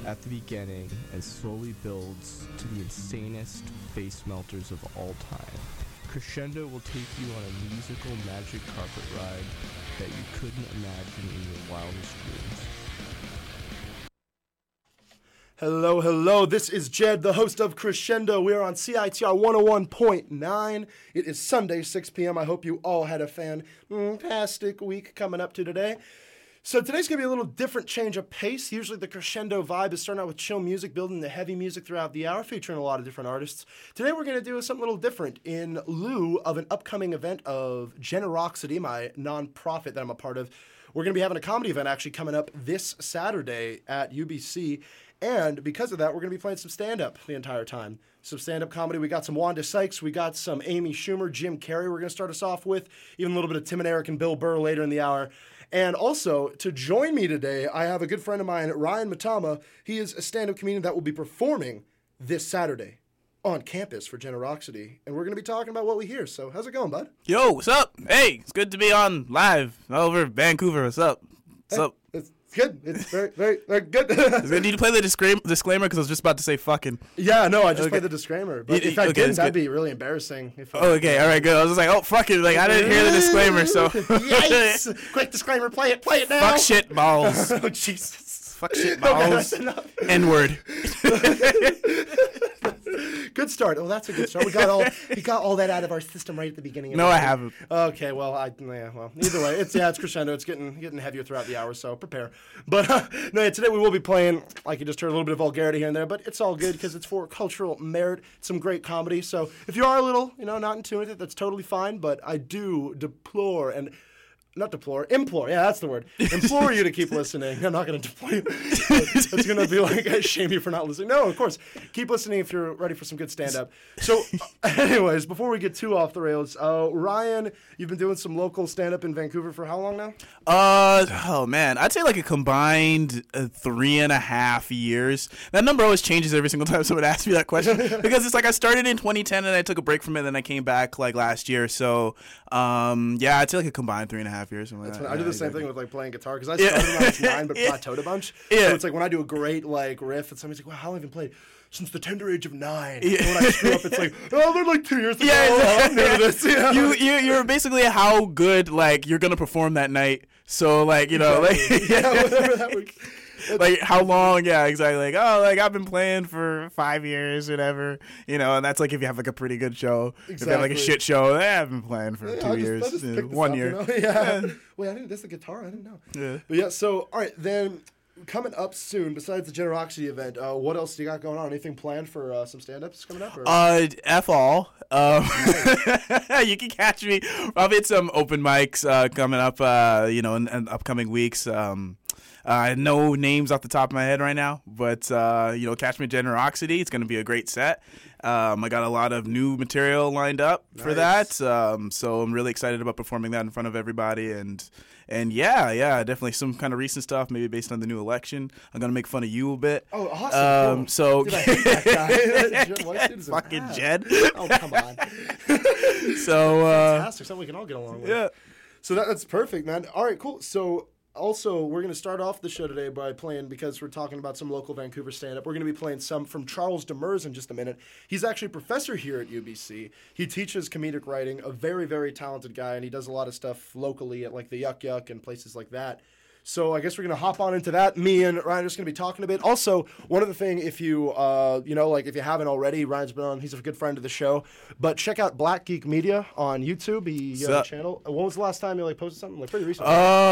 at the beginning and slowly builds to the insanest face melters of all time. Crescendo will take you on a musical magic carpet ride that you couldn't imagine in your wildest dreams. Hello. This is Jed, the host of Crescendo. We are on CITR 101.9. It is Sunday, 6 p.m. I hope you all had a fantastic week coming up to today. So today's going to be a little different change of pace. Usually the Crescendo vibe is starting out with chill music, building the heavy music throughout the hour, featuring a lot of different artists. Today we're going to do something a little different in lieu of an upcoming event of Generosity, my nonprofit that I'm a part of. We're going to be having a comedy event actually coming up this Saturday at UBC. And because of that, we're going to be playing some stand-up the entire time. Some stand-up comedy. We got some Wanda Sykes. We got some Amy Schumer, Jim Carrey. We're going to start us off with even a little bit of Tim and Eric and Bill Burr later in the hour. And also, to join me today, I have a good friend of mine, Ryan Matama. He is a stand-up comedian that will be performing this Saturday on campus for Generosity. And we're going to be talking about what we hear. So how's it going, bud? Yo, what's up? Hey, it's good to be on live over Vancouver. What's up? What's up? It's good. It's very, very, very good. I need to play the disclaimer because I was just about to say fucking. Yeah, no, I just played the disclaimer. But if I didn't, that'd be really embarrassing. Okay, all right, good. I was just like, oh, fuck it. Like, I didn't hear the disclaimer, so. Yikes! Quick disclaimer, play it now. Fuck shit balls. Oh, Jesus. Fuck shit balls. N-word. Good start. Oh, that's a good start. We got all that out of our system right at the beginning. No, I haven't. Okay, well, either way, it's Crescendo. It's getting heavier throughout the hour, so prepare. But today we will be playing, like you just heard, a little bit of vulgarity here and there, but it's all good because it's for cultural merit, some great comedy. So if you are a little, not in tune with it, that's totally fine. But I do implore. Yeah, that's the word. Implore you to keep listening. I'm not going to deploy you. It's going to be like, I shame you for not listening. No, of course. Keep listening if you're ready for some good stand-up. So, anyways, before we get too off the rails, Ryan, you've been doing some local stand-up in Vancouver for how long now? Oh, man. I'd say like a combined 3.5 years. That number always changes every single time someone asks me that question because it's like I started in 2010 and I took a break from it and then I came back like last year. So, yeah, I'd say like a combined 3.5 years. I do the same thing with like playing guitar because I started when I was 9 but plateaued a bunch. Yeah. So it's like when I do a great like riff and somebody's like, wow, how long have you played? Since the tender age of 9. Yeah. And when I screw up, it's like, oh, they're like 2 years ago. Yeah, I'm new to this. You're basically how good like you're gonna perform that night. So like exactly. like whatever that works. Like how long? Yeah, exactly. Like I've been playing for 5 years, whatever. And that's like if you have like a pretty good show. Exactly. If you have like a shit show, I've been playing for 2 years, I just 1 year. Yeah. Wait, I think that's the guitar. I didn't know. Yeah. But yeah. So all right, then coming up soon. Besides the Generosity event, what else do you got going on? Anything planned for some stand-ups coming up? Or? F all. You can catch me probably at some open mics coming up. In upcoming weeks. No names off the top of my head right now, but, catch me at Generosity. It's going to be a great set. I got a lot of new material lined up for that. So I'm really excited about performing that in front of everybody. And yeah, definitely some kind of recent stuff, maybe based on the new election. I'm going to make fun of you a bit. Oh, awesome. So dude, I hate that guy. Fucking Jed. Oh, come on. So, fantastic. Something we can all get along with. Yeah. So that's perfect, man. All right, cool. So also, we're going to start off the show today by playing, because we're talking about some local Vancouver stand-up, we're going to be playing some from Charles Demers in just a minute. He's actually a professor here at UBC. He teaches comedic writing, a very, very talented guy, and he does a lot of stuff locally at like the Yuck Yuck and places like that. So I guess we're going to hop on into that. Me and Ryan are just going to be talking a bit. Also, one other thing, if you, if you haven't already, Ryan's been on, he's a good friend of the show, but check out Black Geek Media on YouTube. He has a channel. When was the last time you posted something? Like pretty recently.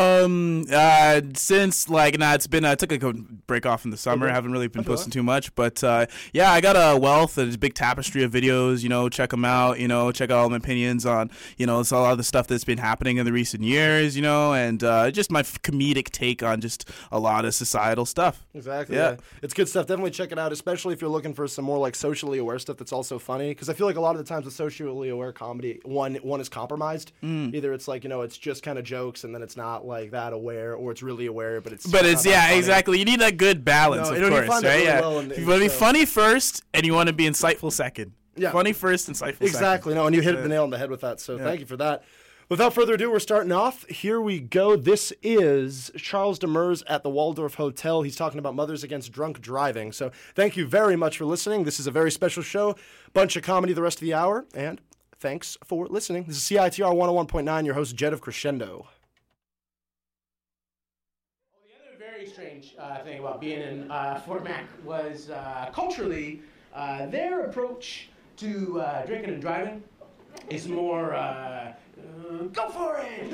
Since it's been, I took a break off in the summer. I haven't really been posting too much, but yeah, I got a wealth, a big tapestry of videos, check them out, check out all my opinions on, it's a lot of the stuff that's been happening in the recent years, and just my comedic take on just a lot of societal stuff. Exactly. Yeah. It's good stuff. Definitely check it out, especially if you're looking for some more like socially aware stuff that's also funny, because I feel like a lot of the times the socially aware comedy one is compromised. Either it's like it's just kind of jokes and then it's not like that aware, or it's really aware but it's exactly. You need that good balance, of course, right? Really yeah. Well you want to be funny first and you want to be insightful second. Yeah. Funny first, insightful second. Exactly. No, and you hit the nail on the head with that. So thank you for that. Without further ado, we're starting off. Here we go. This is Charles Demers at the Waldorf Hotel. He's talking about Mothers Against Drunk Driving. So thank you very much for listening. This is a very special show. Bunch of comedy the rest of the hour. And thanks for listening. This is CITR 101.9, your host, Jed of Crescendo. The other very strange thing about being in Fort Mac was culturally, their approach to drinking and driving is more, go for it!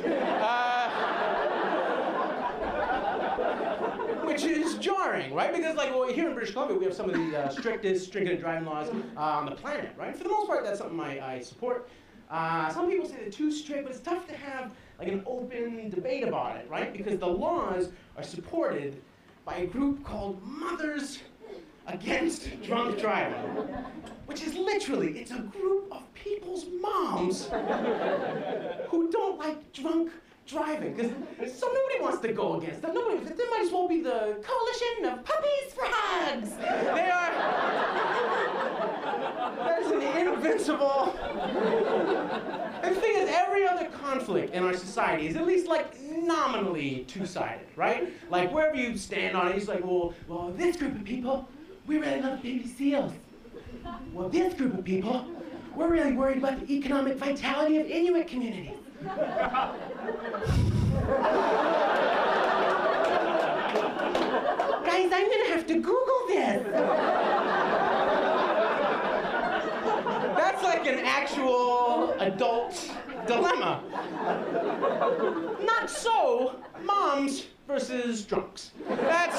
Which is jarring, right? Because here in British Columbia, we have some of the strictest drinking and driving laws on the planet, right? For the most part, that's something I support. Some people say they're too strict, but it's tough to have an open debate about it, right? Because the laws are supported by a group called Mothers Against Drunk Driving, which is literally, it's a group of people's moms who don't like drunk driving, because nobody wants to go against them. Nobody, they might as well be the Coalition of Puppies for Hugs. They are, that is an invincible, and the thing is, every other conflict in our society is at least nominally two-sided, right? Wherever you stand on it, it's well, this group of people, we really love baby seals. Well, this group of people, we're really worried about the economic vitality of Inuit communities. Guys, I'm gonna have to Google this. That's an actual adult dilemma. Not so moms versus drunks. That's...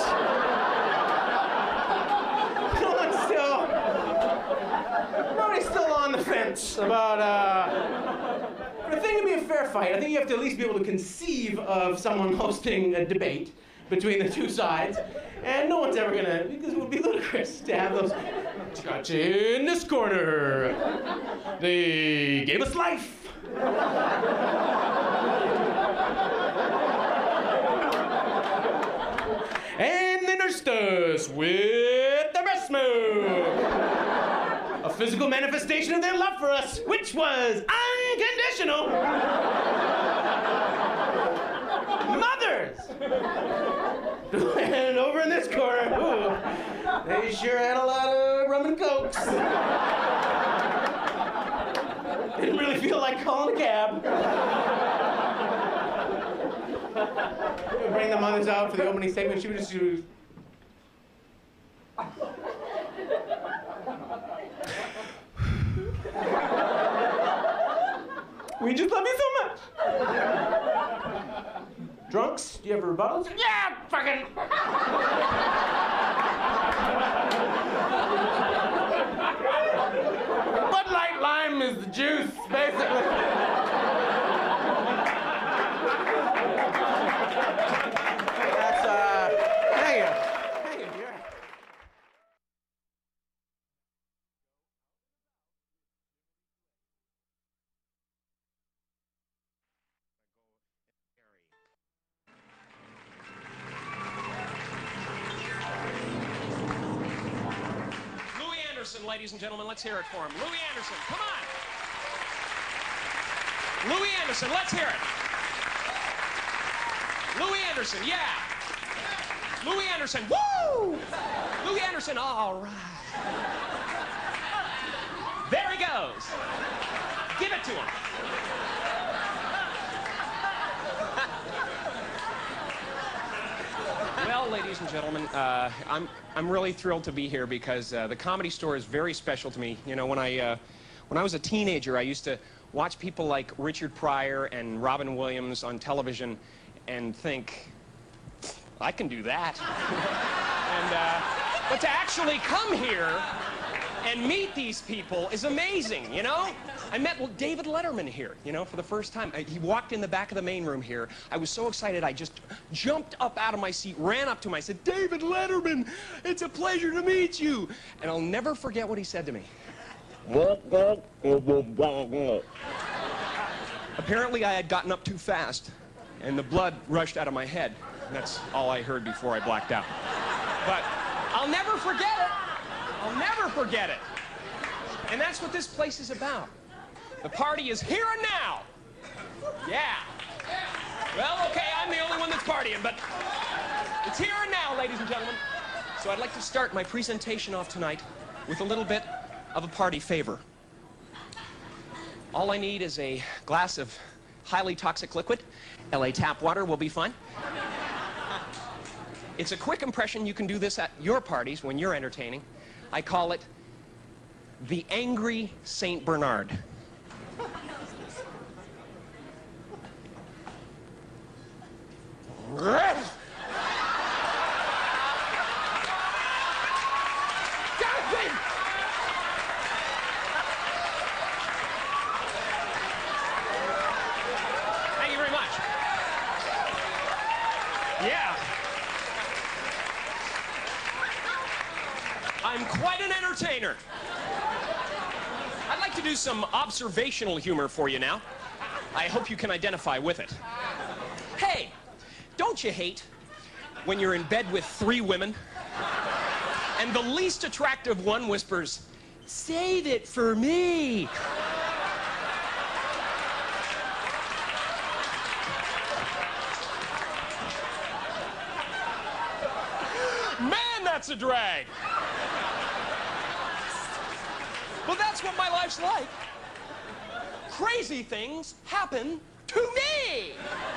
Nobody's still on the fence about, for a thing to be a fair fight, I think you have to at least be able to conceive of someone hosting a debate between the two sides, and no one's ever gonna, because it would be ludicrous to have those, gotcha in this corner, they gave us life. And they nursed us with the breast milk. A physical manifestation of their love for us, which was unconditional. Mothers! And over in this corner, ooh, they sure had a lot of rum and cokes. Didn't really feel like calling a cab. We bring the mothers out for the opening statement. She would just do... We just love you so much. Drunks, do you have rebuttals? Yeah, fucking. Bud Light Lime is the juice, basically. That's, thank you. Thank you. You're... Ladies and gentlemen, let's hear it for him. Louis Anderson, come on. Louis Anderson, let's hear it. Louis Anderson, yeah. Louis Anderson, woo! Louis Anderson, all right. There he goes. Give it to him. Well, ladies and gentlemen, I'm really thrilled to be here because the Comedy Store is very special to me. You know, when I was a teenager, I used to watch people like Richard Pryor and Robin Williams on television and think, I can do that. But to actually come here and meet these people is amazing, you know? I met David Letterman here, you know, for the first time. He walked in the back of the main room here. I was so excited, I just jumped up out of my seat, ran up to him. I said, David Letterman, it's a pleasure to meet you. And I'll never forget what he said to me. Apparently, I had gotten up too fast, and the blood rushed out of my head. That's all I heard before I blacked out. But I'll never forget it. I'll never forget it. And that's what this place is about. The party is here and now. Yeah. Well, okay, I'm the only one that's partying, but it's here and now, ladies and gentlemen. So I'd like to start my presentation off tonight with a little bit of a party favor. All I need is a glass of highly toxic liquid. LA tap water will be fine. It's a quick impression. You can do this at your parties when you're entertaining. I call it the Angry Saint Bernard. Thank you very much. Yeah. I'm quite an entertainer. I'd like to do some observational humor for you now. I hope you can identify with it. Hey, don't you hate when you're in bed with 3 women and the least attractive one whispers, "Save it for me"? Man, that's a drag. Well, that's what my life's like. Crazy things happen to me.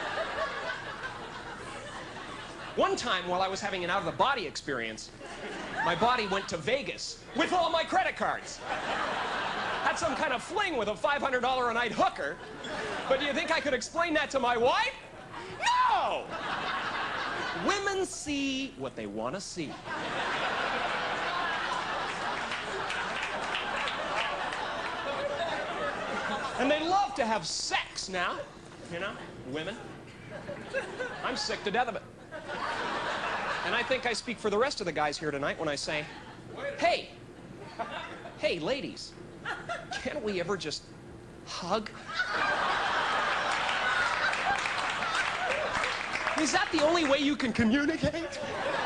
One time, while I was having an out-of-the-body experience, my body went to Vegas with all my credit cards. Had some kind of fling with a $500 a night hooker. But do you think I could explain that to my wife? No! Women see what they want to see. And they love to have sex now, you know, women. I'm sick to death of it. And I think I speak for the rest of the guys here tonight when I say, hey, ladies, can't we ever just hug? Is that the only way you can communicate?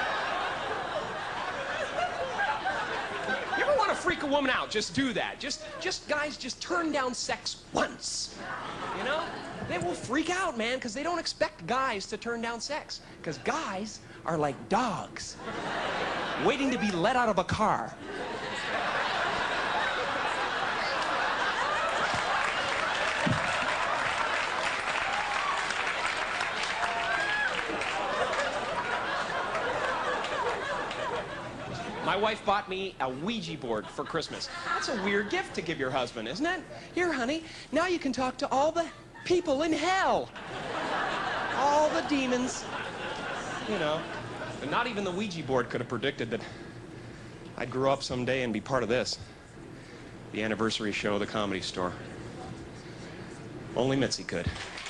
You ever want to freak a woman out? Just do that. Just guys, just turn down sex once. You know? They will freak out, man, because they don't expect guys to turn down sex. Because guys are like dogs, waiting to be let out of a car. My wife bought me a Ouija board for Christmas. That's a weird gift to give your husband, isn't it? Here, honey, now you can talk to all the people in hell. All the demons. You know, and not even the Ouija board could have predicted that I'd grow up someday and be part of this. The anniversary show of the Comedy Store. Only Mitzi could.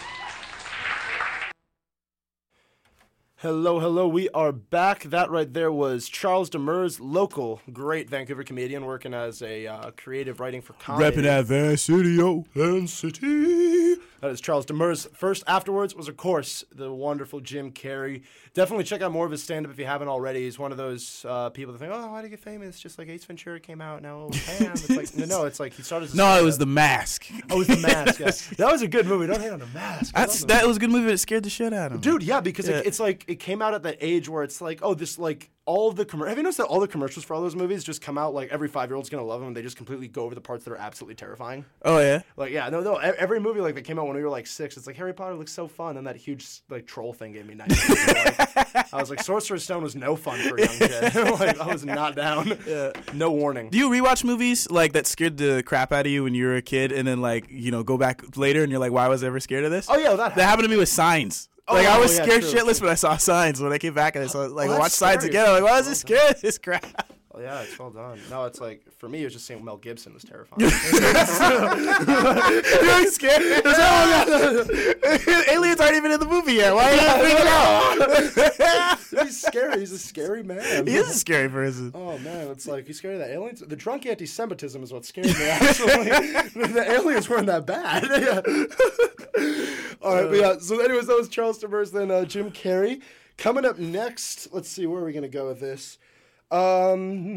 Hello, we are back. That right there was Charles Demers, local, great Vancouver comedian working as a creative writing for comedy. Repping at Van City. That is Charles Demers. First, afterwards was, of course, the wonderful Jim Carrey. Definitely check out more of his stand-up if you haven't already. He's one of those people that think, oh, why did he get famous? Just like Ace Ventura came out, now bam. It's like, no, it's like he started as a No, stand-up. it was The Mask. Oh, it was The Mask, yes. That was a good movie. Don't hate on The Mask. That was a good movie, but it scared the shit out of him. Dude, yeah, because it's like, it came out at that age where it's like, oh, this, like, all of the have you noticed that all the commercials for all those movies just come out like every 5-year-old's gonna love them and they just completely go over the parts that are absolutely terrifying? Oh, yeah? Like, yeah, no, every movie like that came out when we were like 6, it's like Harry Potter looks so fun, and that huge like troll thing gave me nightmares. Like, I was like, Sorcerer's Stone was no fun for a young kid. Like, I was not down. Yeah. No warning. Do you rewatch movies like that scared the crap out of you when you were a kid, and then like go back later and you're like, why was I ever scared of this? Oh yeah, that happened to me with Signs. Like, I was scared shitless when I saw Signs. When I came back and I saw, like, watch Signs again, I'm like, why is this scary? This crap. Oh, yeah, it's well done. No, it's like, for me, it was just seeing Mel Gibson was terrifying. You're scared? Aliens aren't even in the movie yet. Why are you freaking out? He's scary. He's a scary man. He is a scary person. Oh, man. It's like, he's scared of the aliens. The drunk anti-Semitism is what scared me, actually. The aliens weren't that bad. Yeah. All right, but yeah. So anyways, that was Charles Demers, then Jim Carrey. Coming up next, let's see, where are we going to go with this? How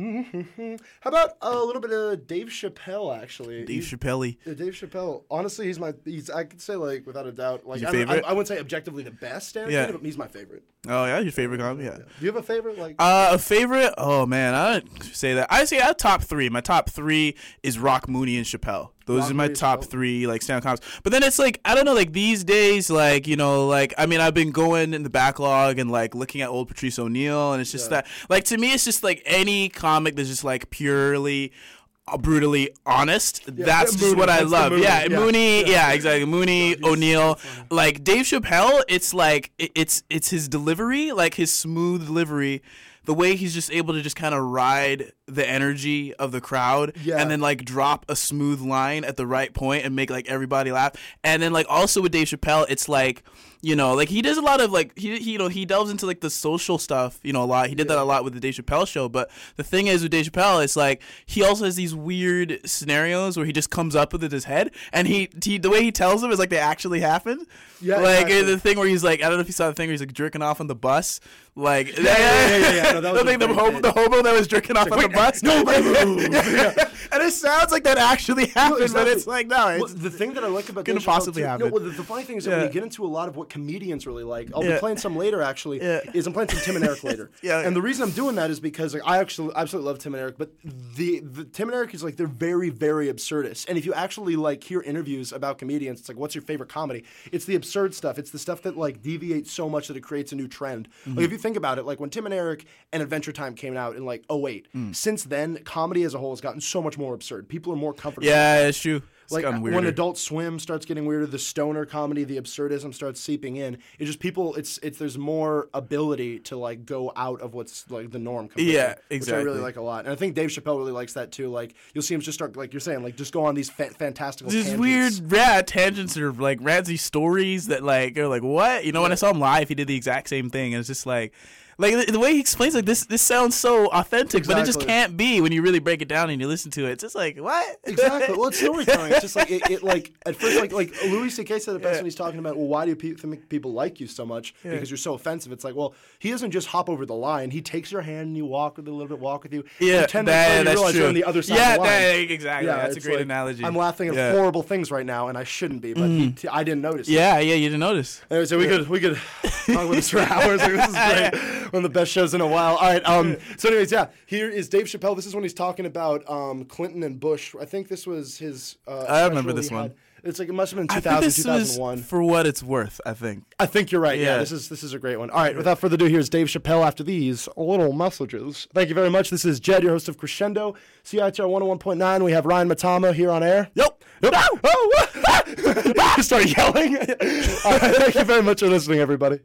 about a little bit of Dave Chappelle, actually? Dave Chappelle. Dave Chappelle. Honestly, he's I could say, like, without a doubt, like, Your favorite? I wouldn't say objectively the best stand-up, but he's my favorite. Oh, yeah? Your favorite comedy? Yeah. Do you have a favorite? Like, a favorite? Oh, man. I don't say that. I say I have top three. My top three is Rock, Mooney, and Chappelle. Those are my top three, like, stand-up comics. But then it's like, I don't know, like, these days, like, you know, like, I mean, I've been going in the backlog and, like, looking at old Patrice O'Neal, and it's just that, like, to me, it's just, like, any comic that's just, like, purely brutally honest. That's just what I love. Mooney. Yeah, exactly. Mooney, O'Neal. Like, Dave Chappelle, it's, like, it's his delivery, like, his smooth delivery. The way he's just able to just kind of ride the energy of the crowd and then, like, drop a smooth line at the right point and make, like, everybody laugh. And then, like, also with Dave Chappelle, it's like, you know, like, he does a lot of, like, he delves into, like, the social stuff, you know, a lot. He did that a lot with the Dave Chappelle show. But the thing is with Dave Chappelle, it's like he also has these weird scenarios where he just comes up with it in his head, and he the way he tells them is like they actually happened. Yeah, like the thing where he's like, I don't know if you saw the thing where he's like jerking off on the bus, like No, the homo that was jerking off on the bus. Nobody move. And it sounds like that actually happened, but it's like no. The thing that I like about couldn't possibly happen. The funny thing is that when you get into a lot of what comedians really like, I'll be playing some later. Actually, is I'm playing some Tim and Eric later. And the reason I'm doing that is because, like, I actually absolutely love Tim and Eric, but the Tim and Eric is like, they're very, very absurdist. And if you actually, like, hear interviews about comedians, it's like, what's your favorite comedy? It's the absurd stuff. It's the stuff that, like, deviates so much that it creates a new trend. Like, if you think about it, like when Tim and Eric and Adventure Time came out in like 2008, since then comedy as a whole has gotten so much more absurd. People are more comfortable. Yeah, it's true. Like when Adult Swim starts getting weirder, the stoner comedy, the absurdism starts seeping in. It's just people. It's there's more ability to, like, go out of what's, like, the norm. Yeah, exactly. Which I really like a lot, and I think Dave Chappelle really likes that too. Like, you'll see him just start, like you're saying, like, just go on these fantastical. These tangents. weird tangents or, like, ranty stories that, like, are like, what? You know, when I saw him live, he did the exact same thing, and it's just like the way he explains, like, this sounds so authentic, but it just can't be when you really break it down and you listen to it. It's just like, what? Exactly. Well, it's storytelling. It's just like it like at first, like Louis C.K. said it best when he's talking about, well, why do people like you so much? Because you're so offensive. It's like, well, he doesn't just hop over the line. He takes your hand and you walk with a little bit, walk with you. Yeah, that's true. You're on the other side of the line. Exactly. Yeah, that's a great analogy. I'm laughing at horrible things right now, and I shouldn't be, but I didn't notice. Yeah, you didn't notice. Anyway, so we could talk with this for hours. Like, this is great. One of the best shows in a while. All right. So, anyways, here is Dave Chappelle. This is when he's talking about Clinton and Bush. I think this was his. I remember this one. It's like, it must have been 2000, 2001. For what it's worth, I think. I think you're right. Yeah, this is a great one. All right, without further ado, here's Dave Chappelle after these little messages. Thank you very much. This is Jed, your host of Crescendo, CITR 101.9. We have Ryan Matama here on air. Yep. Oh, start yelling. All right, thank you very much for listening, everybody.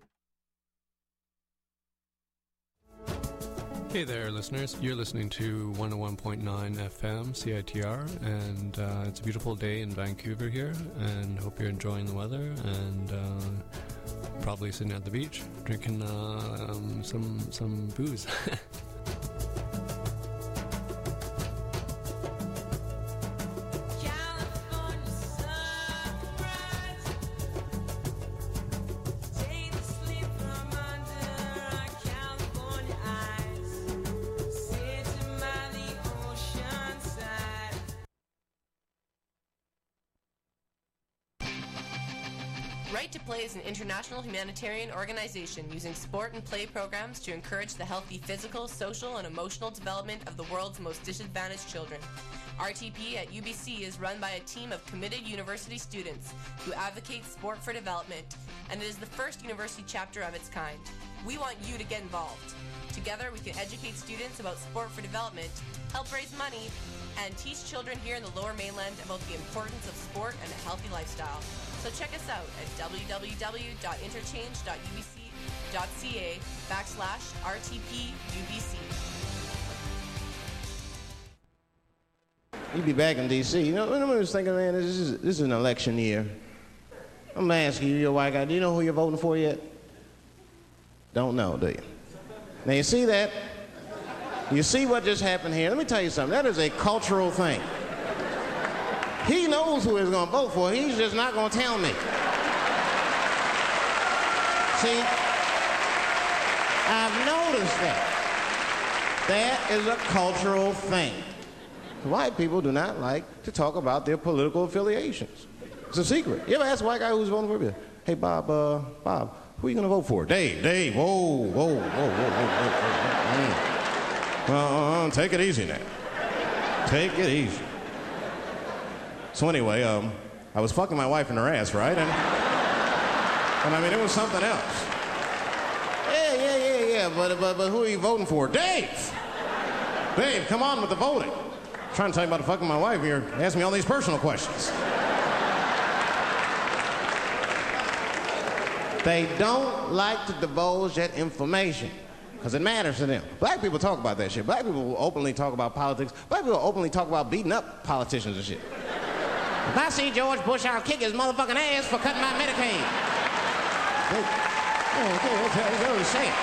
Hey there, listeners. You're listening to 101.9 FM CITR, and it's a beautiful day in Vancouver here, and hope you're enjoying the weather, and probably sitting at the beach drinking some booze. Right to Play is an international humanitarian organization using sport and play programs to encourage the healthy physical, social, and emotional development of the world's most disadvantaged children. RTP at UBC is run by a team of committed university students who advocate sport for development, and it is the first university chapter of its kind. We want you to get involved. Together, we can educate students about sport for development, help raise money, and teach children here in the Lower Mainland about the importance of sport and a healthy lifestyle. So check us out at www.interchange.ubc.ca/RTPUBC. You be back in D.C. You know, I was thinking, man, this is an election year. I'm going to ask you, you're a white guy, do you know who you're voting for yet? Don't know, do you? Now, you see that? You see what just happened here? Let me tell you something. That is a cultural thing. He knows who he's going to vote for. He's just not going to tell me. See? I've noticed that. That is a cultural thing. White people do not like to talk about their political affiliations. It's a secret. You ever ask a white guy who's voting for you? Hey, Bob, who are you going to vote for? Dave, whoa. Take it easy now. Take it easy. So anyway, I was fucking my wife in her ass, right? And I mean, it was something else. Yeah, but who are you voting for? Dave, come on with the voting. I'm trying to tell you about fucking my wife. You're asking me all these personal questions. They don't like to divulge that information because it matters to them. Black people talk about that shit. Black people will openly talk about politics. Black people will openly talk about beating up politicians and shit. If I see George Bush, I'll kick his motherfucking ass for cutting my Medicaid. They really say it.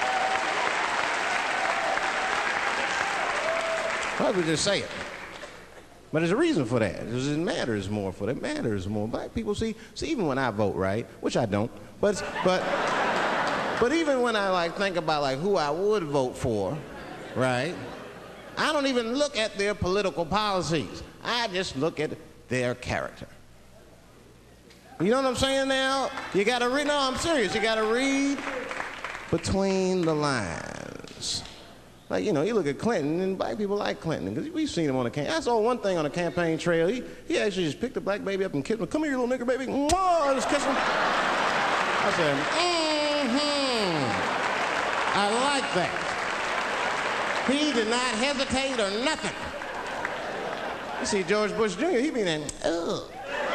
Black people just say it. But there's a reason for that. It matters more for them. It matters more. Black people see even when I vote, right, which I don't, but even when I like think about like who I would vote for, right, I don't even look at their political policies. I just look at their character. You know what I'm saying now? You gotta read, no, I'm serious. You gotta read between the lines. Like, you know, you look at Clinton, and black people like Clinton, because we've seen him on the campaign. I saw one thing on the campaign trail. He actually just picked a black baby up and kissed him. Come here, you little nigger baby. Mwah, just kiss him. I said, I like that. He did not hesitate or nothing. You see George Bush Jr., he be in, ugh.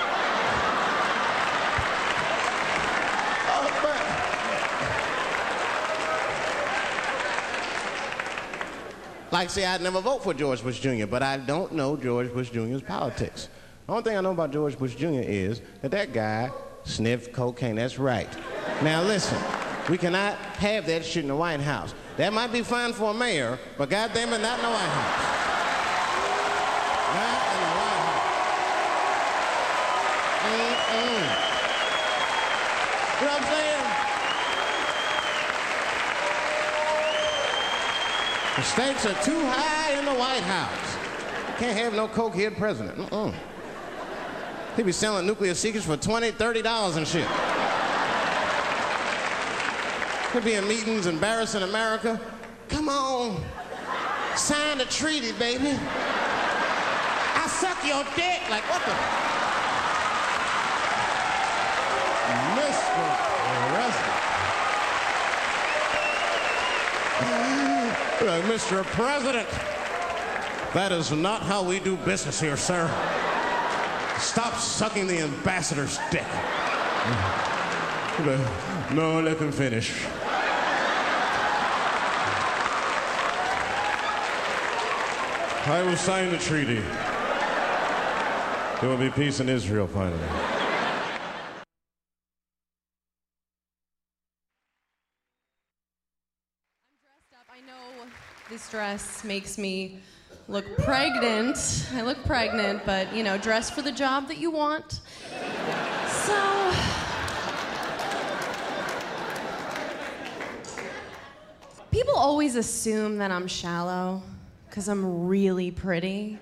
Like, say, I'd never vote for George Bush Jr., but I don't know George Bush Jr.'s politics. The only thing I know about George Bush Jr. is that guy sniffed cocaine. That's right. Now, listen, we cannot have that shit in the White House. That might be fine for a mayor, but goddamn it, not in the White House. Not in the White House. You know what I'm saying? The stakes are too high in the White House. Can't have no cokehead president. He be selling nuclear secrets for $20, $30 and shit. Could be in meetings embarrassing America. Come on, sign the treaty, baby. I suck your dick. Like, what the? Mr. President. Mr. President, that is not how we do business here, sir. Stop sucking the ambassador's dick. No, let him finish. I will sign the treaty. There will be peace in Israel finally. This dress makes me look pregnant. I look pregnant, but, you know, dress for the job that you want. So, people always assume that I'm shallow because I'm really pretty.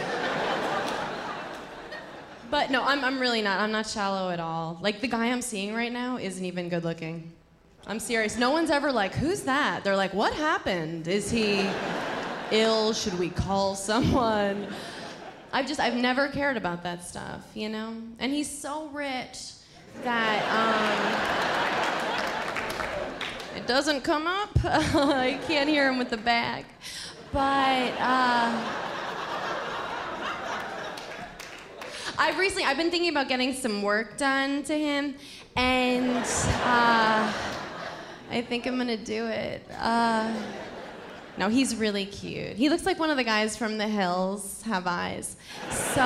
But no, I'm really not. I'm not shallow at all. Like, the guy I'm seeing right now isn't even good looking. I'm serious. No one's ever like, who's that? They're like, what happened? Is he ill? Should we call someone? I've never cared about that stuff, you know? And he's so rich that, it doesn't come up. I can't hear him with the bag. But, I've been thinking about getting some work done to him, and, I think I'm gonna do it. No, he's really cute. He looks like one of the guys from The Hills Have Eyes. So,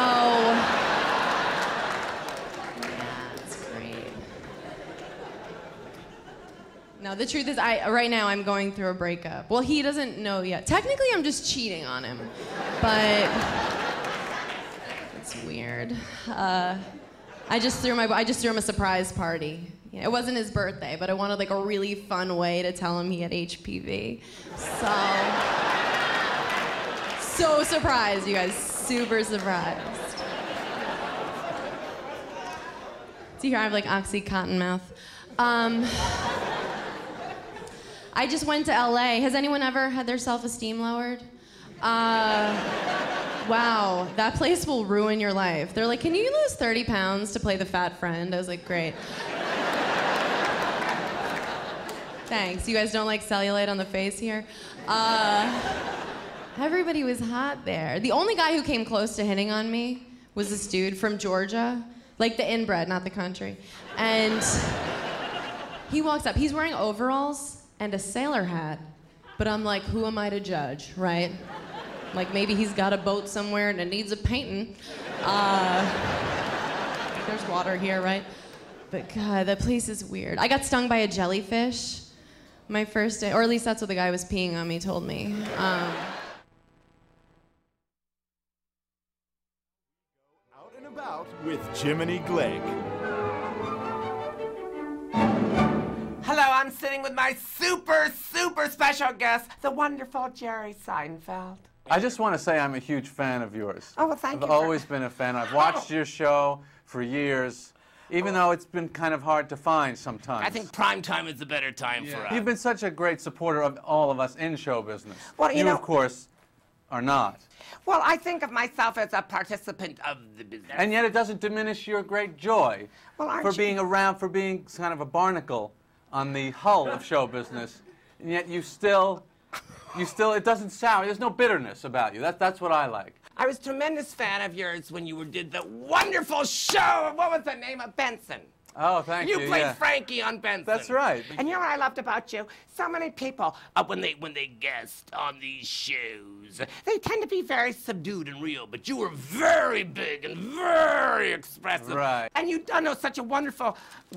yeah, it's great. No, the truth is, right now I'm going through a breakup. Well, he doesn't know yet. Technically, I'm just cheating on him, but it's weird. I just threw him a surprise party. Yeah, it wasn't his birthday, but I wanted like a really fun way to tell him he had HPV. So so surprised, you guys. Super surprised. See here, I have like Oxycontin mouth. I just went to LA. Has anyone ever had their self-esteem lowered? Wow, that place will ruin your life. They're like, can you lose 30 pounds to play the fat friend? I was like, great. Thanks. You guys don't like cellulite on the face here? Everybody was hot there. The only guy who came close to hitting on me was this dude from Georgia. Like the inbred, not the country. And he walks up. He's wearing overalls and a sailor hat. But I'm like, who am I to judge, right? Like maybe he's got a boat somewhere and it needs a painting. There's water here, right? But God, that place is weird. I got stung by a jellyfish my first day, or at least that's what the guy who was peeing on me told me. Out and About with Jiminy Glegg. Hello, I'm sitting with my super special guest, the wonderful Jerry Seinfeld. I just want to say I'm a huge fan of yours. Oh, well, thank you. I've always been a fan. I've watched your show for years, even though it's been kind of hard to find sometimes. I think prime time is the better time for us. You've been such a great supporter of all of us in show business. Well, you know, of course, are not. Well, I think of myself as a participant of the business. And yet it doesn't diminish your great joy for being around, for being kind of a barnacle on the hull of show business. And yet you still, it doesn't sound, there's no bitterness about you. That's what I like. I was a tremendous fan of yours when you did the wonderful show. What was the name of Benson? Oh, thank you. You played Frankie on Benson. That's right. And you know what I loved about you? So many people, when they guest on these shows, they tend to be very subdued and real, but you were very big and very expressive. Right. And you've done such a wonderful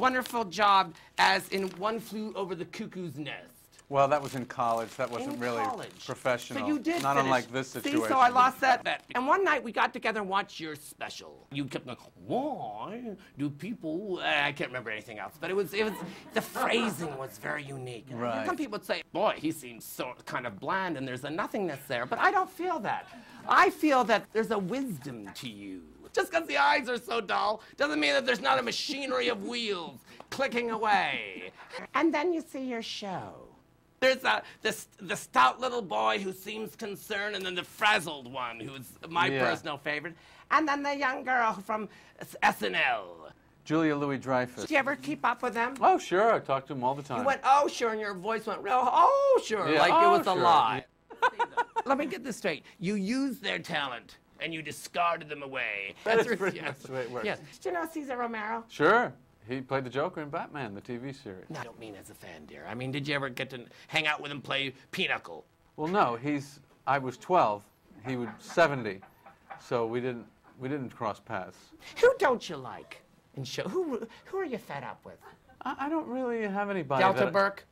job as in One Flew Over the Cuckoo's Nest. Well, that was in college. That wasn't really professional. So you did Not finish. unlike this situation. See, so I lost that. And one night we got together and watched your special. You kept going, why do people... I can't remember anything else, but it was the phrasing was very unique. Right. Some people would say, boy, he seems so kind of bland and there's a nothingness there, but I don't feel that. I feel that there's a wisdom to you. Just because the eyes are so dull doesn't mean that there's not a machinery of wheels clicking away. And then you see your show. There's the stout little boy who seems concerned, and then the frazzled one, who's my personal favorite, and then the young girl from SNL. Julia Louis-Dreyfus. Did you ever keep up with them? Oh, sure. I talk to them all the time. You went, oh, sure, and your voice went real, oh, sure, like it was a lie. Let me get this straight. You used their talent, and you discarded them away. That's pretty much the way it works. Yes. Did you know Cesar Romero? Sure. He played the Joker in Batman, the TV series. No, I don't mean as a fan, dear. I mean, did you ever get to hang out with him, play Pinochle? Well, no. I was 12. He was 70. So we didn't cross paths. Who don't you like in show? Who are you fed up with? I don't really have anybody. Delta Burke?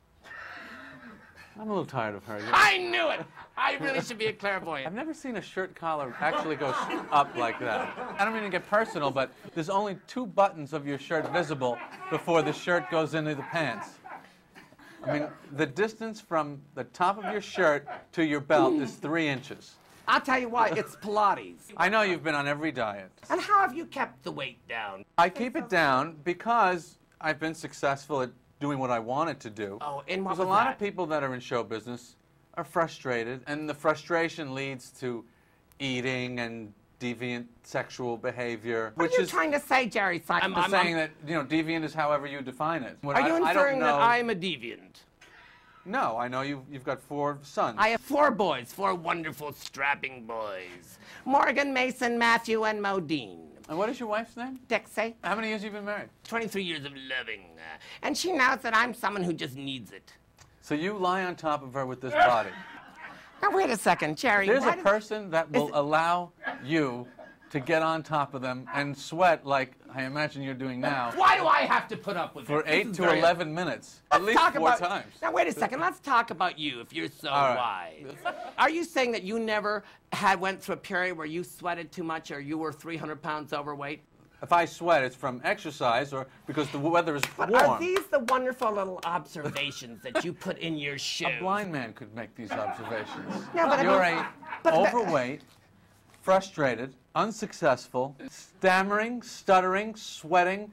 I'm a little tired of her. Yeah. I knew it! I really should be a clairvoyant. I've never seen a shirt collar actually go up like that. I don't mean to get personal, but there's only 2 buttons of your shirt visible before the shirt goes into the pants. I mean, the distance from the top of your shirt to your belt is 3 inches. I'll tell you why, it's Pilates. I know you've been on every diet. And how have you kept the weight down? I keep it down because I've been successful at doing what I wanted to do. Oh, and what There's was a lot that? of people that are in show business are frustrated, and the frustration leads to eating and deviant sexual behavior. What are you trying to say, Jerry Seinfeld? I'm saying that, deviant is however you define it. Are you inferring that I'm a deviant? No, I know you've got 4 sons. I have 4 boys, 4 wonderful, strapping boys. Morgan, Mason, Matthew, and Modine. And what is your wife's name? Dixie. How many years have you been married? 23 years of loving. And she knows that I'm someone who just needs it. So you lie on top of her with this body. Now, wait a second, Jerry. There's a person that will allow you to get on top of them and sweat like I imagine you're doing now. Why do I have to put up with for it? 8 to 11 minutes? At least 4 times. Now, wait a second. Let's talk about you, if you're so wise. Are you saying that you never went through a period where you sweated too much or you were 300 pounds overweight? If I sweat, it's from exercise or because the weather is But warm. are these the wonderful little observations that you put in your shoe? A blind man could make these observations. Yeah, but You're but overweight, frustrated, unsuccessful, stammering, stuttering, sweating,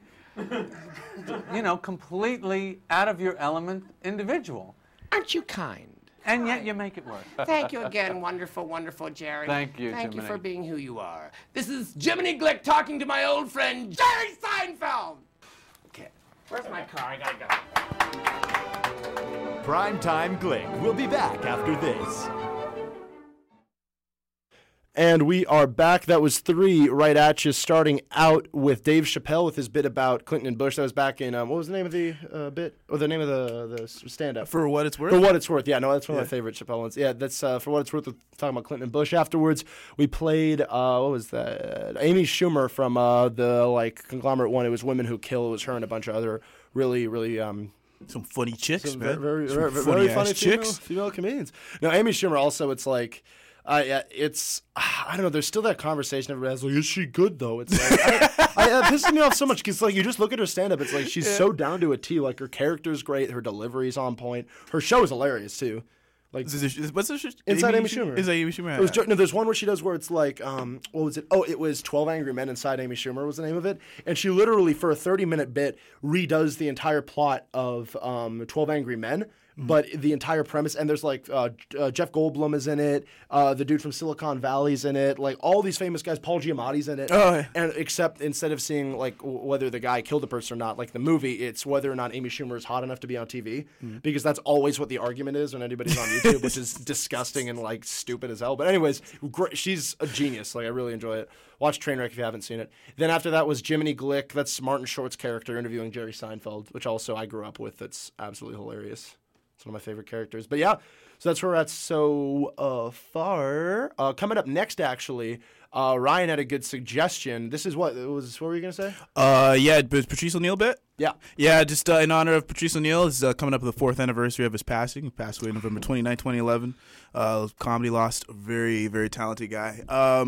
completely out of your element individual. Aren't you kind? And yet you make it work. Thank you again, wonderful, wonderful Jerry. Thank you, Thank you Jiminy. for being who you are. This is Jiminy Glick talking to my old friend, Jerry Seinfeld. Okay, where's my car? I gotta go. Primetime Glick. We'll be back after this. And we are back. That was 3 right at you, starting out with Dave Chappelle with his bit about Clinton and Bush. That was back in, what was the name of the bit? Or the name of the stand-up? For What It's Worth? For What It's Worth, yeah. No, that's one of my favorite Chappelle ones. Yeah, that's For What It's Worth, we're talking about Clinton and Bush. Afterwards, we played, what was that? Amy Schumer from the, conglomerate one. It was Women Who Kill. It was her and a bunch of other really, really... some funny chicks, man. Very funny funny chicks. female comedians. No, Amy Schumer also, it's like... it's I don't know. There's still that conversation everybody has. Like, is she good though? It's like it pisses me off so much because you just look at her stand up. It's like she's so down to a T. Like her character's great, her delivery's on point. Her show is hilarious too. Like what's this? Inside Amy Schumer. Inside Amy Schumer. It was, no, there's one where she does where it's like, what was it? Oh, it was 12 Angry Men Inside Amy Schumer was the name of it. And she literally, for a 30-minute bit, redoes the entire plot of 12 Angry Men. But the entire premise, and there's Jeff Goldblum is in it, the dude from Silicon Valley's in it, like all these famous guys, Paul Giamatti's in it. Oh, yeah. And except instead of seeing whether the guy killed the person or not, like the movie, it's whether or not Amy Schumer is hot enough to be on TV, because that's always what the argument is when anybody's on YouTube, which is disgusting and stupid as hell. But anyways, she's a genius. I really enjoy it. Watch Trainwreck if you haven't seen it. Then after that was Jiminy Glick. That's Martin Short's character interviewing Jerry Seinfeld, which also I grew up with. That's absolutely hilarious. It's one of my favorite characters. But yeah, so that's where we're at so far. Coming up next, actually, Ryan had a good suggestion. This is what were you going to say? Yeah, Patrice O'Neal bit? Yeah. Yeah, just in honor of Patrice O'Neal, it's coming up with the 4th anniversary of his passing. He passed away November 29, 2011. Comedy lost a very, very talented guy.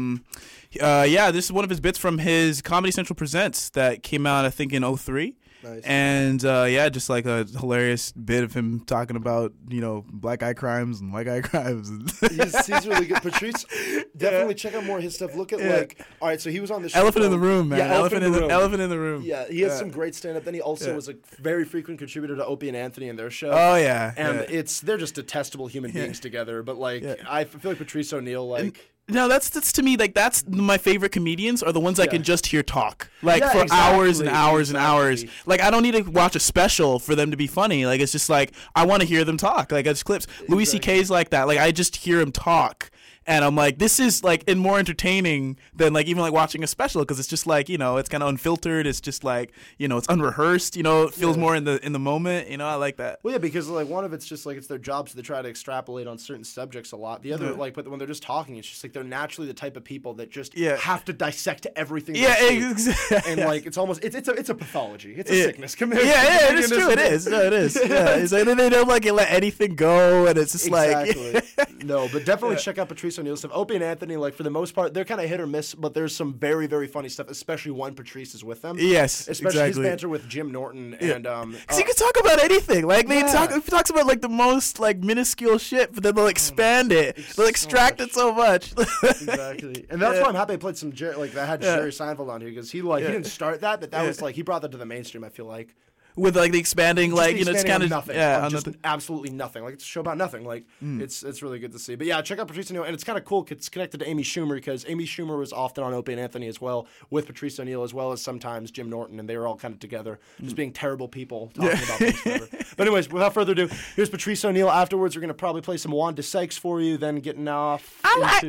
Yeah, this is one of his bits from his Comedy Central Presents that came out, I think, in 2003. Nice. And just a hilarious bit of him talking about black guy crimes and white guy crimes. he's really good. Patrice, definitely check out more of his stuff. Look at all right. So he was on the show. Elephant in the Room, man. Yeah, Elephant in the Room. Yeah, he has some great stand up. Then he also was a very frequent contributor to Opie and Anthony and their show. Oh yeah, and they're just detestable human beings together. But I feel like Patrice O'Neal No, that's to me that's my favorite comedians are the ones I can just hear talk for exactly, hours and hours and hours. I don't need to watch a special for them to be funny. It's just I want to hear them talk. It's clips. Louis C.K.'s like that. I just hear him talk. And I'm like, this is more entertaining than even watching a special because it's just it's kind of unfiltered. It's just it's unrehearsed. It feels more in the moment. I like that. Well, yeah, because one of it's just it's their job, so they try to extrapolate on certain subjects a lot. The other but when they're just talking, it's just they're naturally the type of people that just have to dissect everything. Yeah, exactly. And it's almost it's a pathology. It's a sickness. Yeah, it's true. It is. No, it is. Yeah, it's they don't let anything go, and it's just exactly. No, but definitely check out Patrice O'Neal stuff. Opie and Anthony, for the most part, they're kind of hit or miss, but there's some very, very funny stuff, especially when Patrice is with them. Yes, especially exactly. his banter with Jim Norton and because he can talk about anything. He talks about the most minuscule shit, but then they'll expand it. They'll extract it so much. Exactly, and that's why I'm happy I played some that had Jerry Seinfeld on here because he he didn't start that, but that was he brought that to the mainstream. I feel like. With the expanding, it's kind of nothing. Absolutely nothing. It's a show about nothing. It's really good to see. But yeah, check out Patrice O'Neal, and it's kind of cool. It's connected to Amy Schumer because Amy Schumer was often on Opie and Anthony as well with Patrice O'Neal as well as sometimes Jim Norton, and they were all kind of together, just being terrible people talking about things. But anyways, without further ado, here's Patrice O'Neal. Afterwards, we're gonna probably play some Wanda Sykes for you. Then getting off. I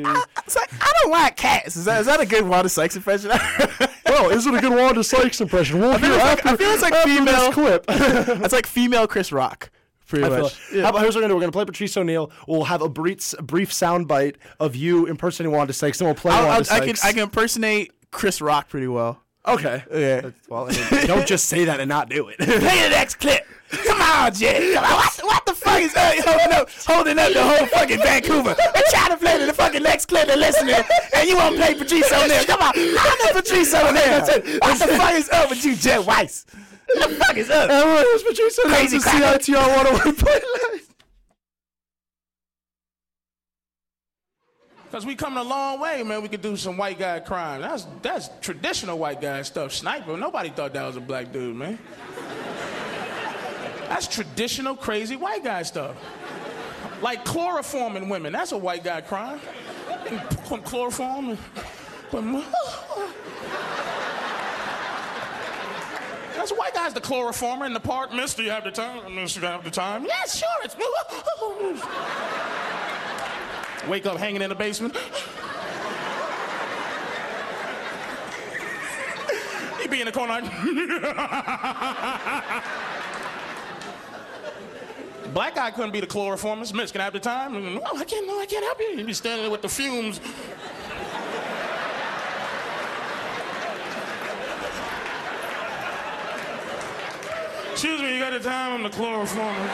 don't like cats. Is that a good Wanda Sykes impression? Well, is it a good Wanda Sykes impression? I feel it's female clip. It's female Chris Rock, pretty much. How about here's what we're gonna do? We're gonna play Patrice O'Neal. We'll have a brief soundbite of you impersonating Wanda Sykes, then we'll play Wanda Sykes. I can impersonate Chris Rock pretty well. Okay. Yeah. Well, don't just say that and not do it. Play the next clip. Come on, Jay. Come on. What the fuck is holding up the whole fucking Vancouver? And trying to play the fucking next clip and listening, and you won't play Patrice O'Neal. Come on. I'm the Patrice O'Neal. What the fuck is up with you, Jed Weiss? What the fuck is up? Everyone, it's Patrice O'Neal. Crazy CITR 101.9. Because we come a long way, man. We could do some white guy crime. That's traditional white guy stuff. Sniper, nobody thought that was a black dude, man. That's traditional, crazy white guy stuff. Like chloroforming women. That's a white guy crime. Put chloroform. That's white guys, the chloroformer in the park. Mister, you have the time? Mister, you have the time? Yes, sure. It's... Wake up hanging in the basement. He be in the corner. Black guy couldn't be the chloroformist. Miss, can I have the time? No, I can't help you. He'd be standing there with the fumes. Excuse me, you got the time? I'm the chloroformer.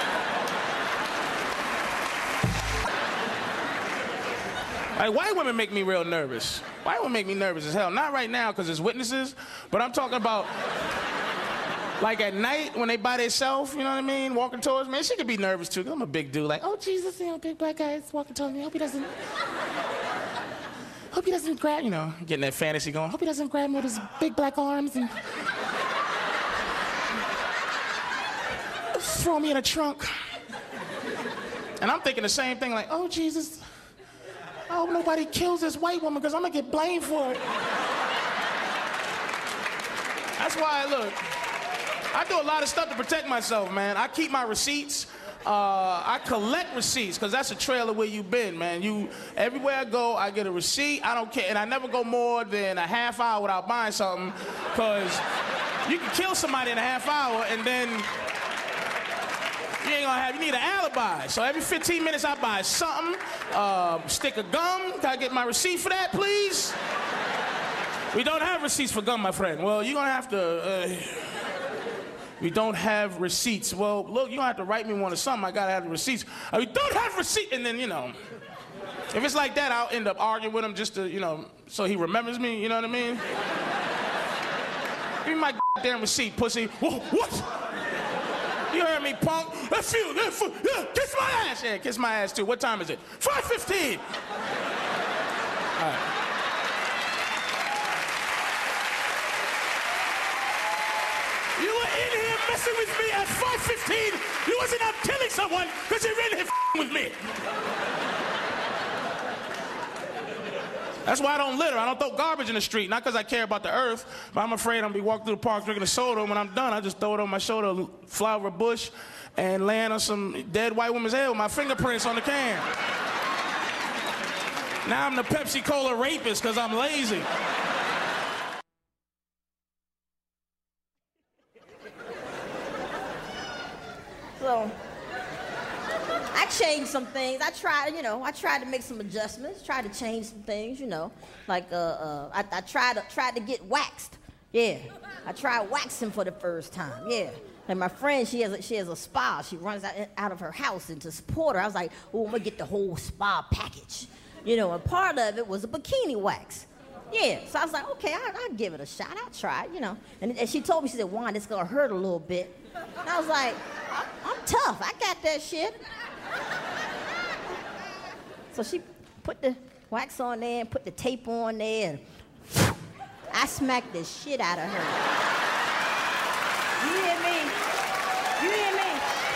Like, white women make me real nervous. White women make me nervous as hell. Not right now, because there's witnesses, but I'm talking about, like, at night when they by themselves, you know what I mean, walking towards me. She could be nervous, too, 'cause I'm a big dude. Like, oh, Jesus, you know, big black guy is walking towards me. Hope he doesn't grab, you know, getting that fantasy going. Hope he doesn't grab me with his big black arms and throw me in a trunk. And I'm thinking the same thing, like, oh, Jesus, I hope nobody kills this white woman because I'm going to get blamed for it. That's why, look, I do a lot of stuff to protect myself, man. I keep my receipts. I collect receipts because that's a trail of where you've been, man. Everywhere I go, I get a receipt. I don't care. And I never go more than a half hour without buying something because you can kill somebody in a half hour and then you need an alibi. So every 15 minutes I buy something, stick of gum. Can I get my receipt for that, please? We don't have receipts for gum, my friend. Well, you're gonna have to, we don't have receipts. Well, look, you're gonna have to write me one or something. I gotta have the receipts. We don't have receipts. And then, you know, if it's like that, I'll end up arguing with him just to, you know, so he remembers me, you know what I mean? Give me my damn receipt, pussy. Whoa, what? You heard me, punk? That's you. Yeah, kiss my ass. Yeah, kiss my ass, too. What time is it? 5:15. All right. You were in here messing with me at 5:15. You wasn't out killing someone because you're in here with me. That's why I don't litter. I don't throw garbage in the street. Not because I care about the earth, but I'm afraid I'm going to be walking through the park drinking a soda. When I'm done, I just throw it on my shoulder, fly over a bush, and land on some dead white woman's head with my fingerprints on the can. Now I'm the Pepsi-Cola rapist because I'm lazy. So, I changed some things. I tried to make some adjustments, tried to change some things, you know. Like, I tried to get waxed. Yeah, I tried waxing for the first time, yeah. And my friend, she has a spa. She runs out of her house, and to support her, I was like, oh, I'm gonna get the whole spa package. You know, and part of it was a bikini wax. Yeah, so I was like, okay, I'll give it a shot. I'll try it, you know. And she told me, she said, Juan, it's gonna hurt a little bit. And I was like, I'm tough. I got that shit. So she put the wax on there and put the tape on there, and I smacked the shit out of her. You hear me? You hear me?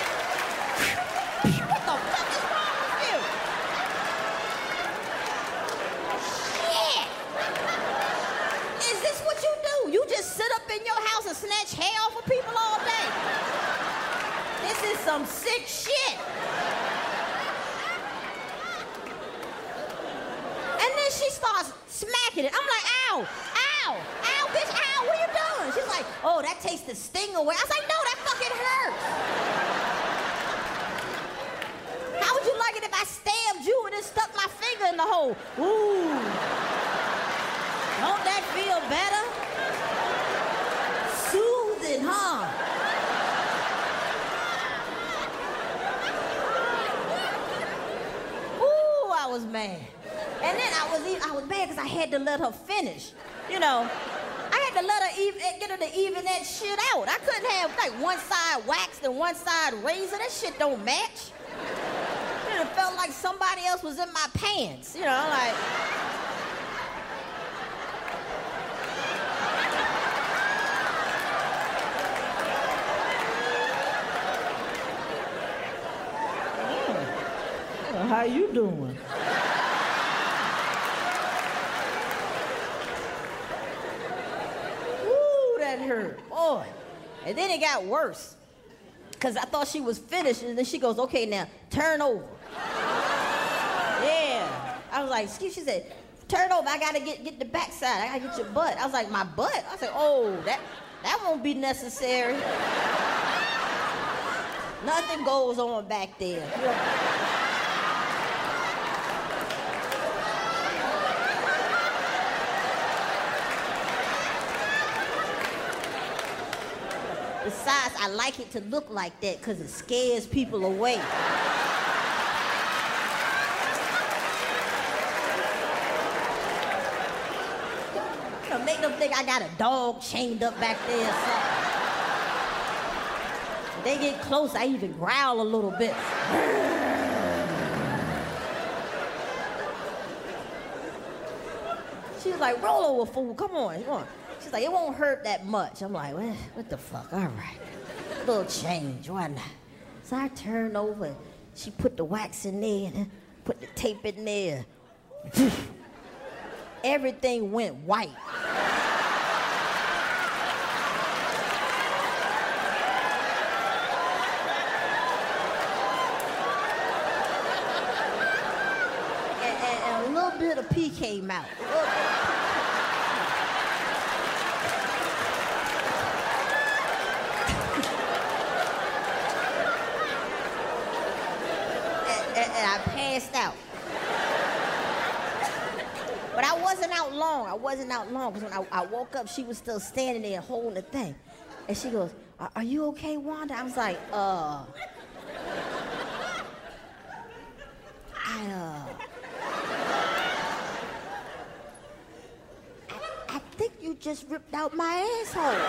What the fuck is wrong with you? Shit! Is this what you do? You just sit up in your house and snatch hair off of people all day? This is some sick shit. And then she starts smacking it. I'm like, ow, ow, ow, bitch, ow, what are you doing? She's like, oh, that takes the sting away. I was like, no, that fucking hurts. How would you like it if I stabbed you and then stuck my finger in the hole? Ooh. Don't that feel better? was mad. And then I was mad because I had to let her finish. You know, I had to let her get her to even that shit out. I couldn't have like one side waxed and one side razor. That shit don't match. It felt like somebody else was in my pants. You know, like. How you doing? Ooh, that hurt, boy. And then it got worse. Because I thought she was finished, and then she goes, okay, now, turn over. Yeah. I was like, excuse me, she said, turn over, I gotta get the backside, I gotta get your butt. I was like, my butt? I was like, oh, that won't be necessary. Nothing goes on back there. Besides, I like it to look like that because it scares people away. You know, make them think I got a dog chained up back there or something. If they get close, I even growl a little bit. She was like, roll over, fool, come on, come on. She's like, it won't hurt that much. I'm like, well, what the fuck? All right. A little change, why not? So I turned over. She put the wax in there and put the tape in there. Everything went white. and a little bit of pee came out. And I passed out. But I wasn't out long. Because when I woke up, she was still standing there holding the thing. And she goes, are you okay, Wanda? I was like, I think you just ripped out my asshole.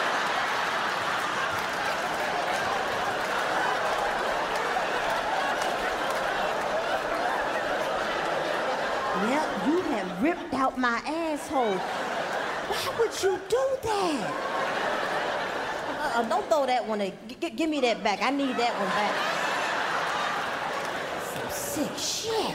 Yeah, you have ripped out my asshole. Why would you do that? Don't throw that one. Give me that back. I need that one back. Some sick shit.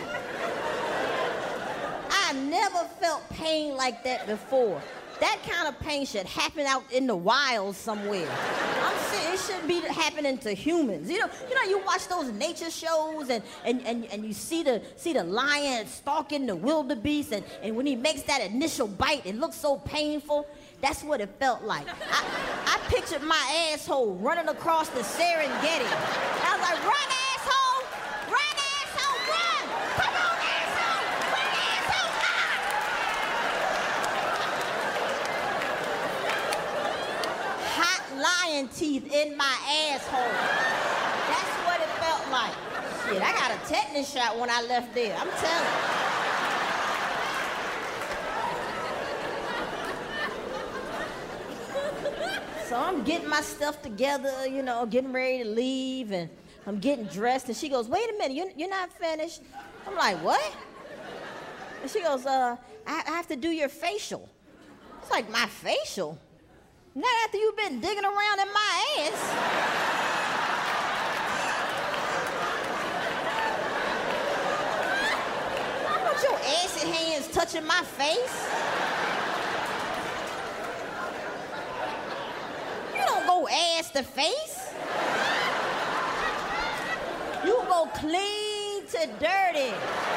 I never felt pain like that before. That kind of pain should happen out in the wild somewhere. I'm saying it shouldn't be happening to humans. You know, you watch those nature shows and you see the lion stalking the wildebeest and when he makes that initial bite, it looks so painful. That's what it felt like. I pictured my asshole running across the Serengeti. I was like, run, asshole! Run, asshole, run! Come on, asshole! Run, asshole, run! Hot lion teeth in my asshole. That's what it felt like. Shit, I got a tetanus shot when I left there. I'm telling you. So I'm getting my stuff together, you know, getting ready to leave, and I'm getting dressed, and she goes, wait a minute, you're not finished? I'm like, what? And she goes, I have to do your facial. It's like, my facial? Not after you've been digging around in my ass. I don't want your assy hands touching my face. Go ass to face. You go clean to dirty.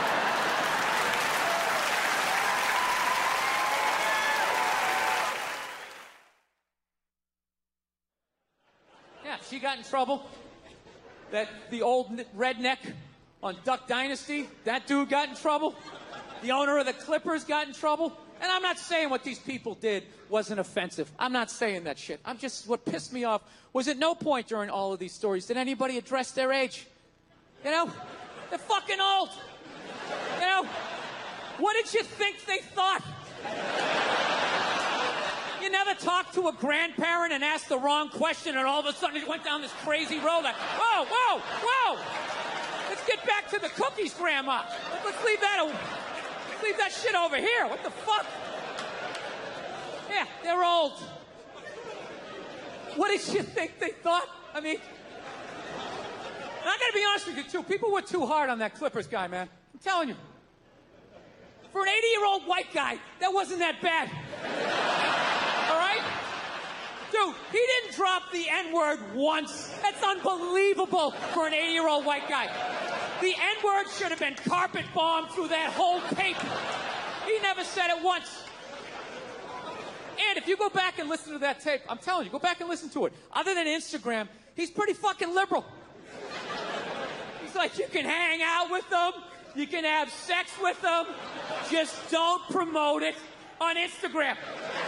Yeah, she got in trouble. The old redneck on Duck Dynasty, that dude got in trouble. The owner of the Clippers got in trouble. And I'm not saying what these people did wasn't offensive. I'm not saying that shit. What pissed me off was at no point during all of these stories did anybody address their age. You know? They're fucking old. You know? know, what did you think they thought? You never talked to a grandparent and asked the wrong question and all of a sudden it went down this crazy road like, whoa, whoa, whoa! Let's get back to the cookies, Grandma. Let's leave that shit over here. What the fuck? Yeah, they're old. What did you think they thought? I mean, and I gotta be honest with you too, people were too hard on that Clippers guy, man. I'm telling you. For an 80-year-old white guy, that wasn't that bad. All right? Dude, he didn't drop the N-word once. That's unbelievable for an 80-year-old white guy. The N-word should have been carpet bombed through that whole tape. He never said it once. And if you go back and listen to that tape, I'm telling you, go back and listen to it. Other than Instagram, he's pretty fucking liberal. He's like, you can hang out with them, you can have sex with them, just don't promote it on Instagram.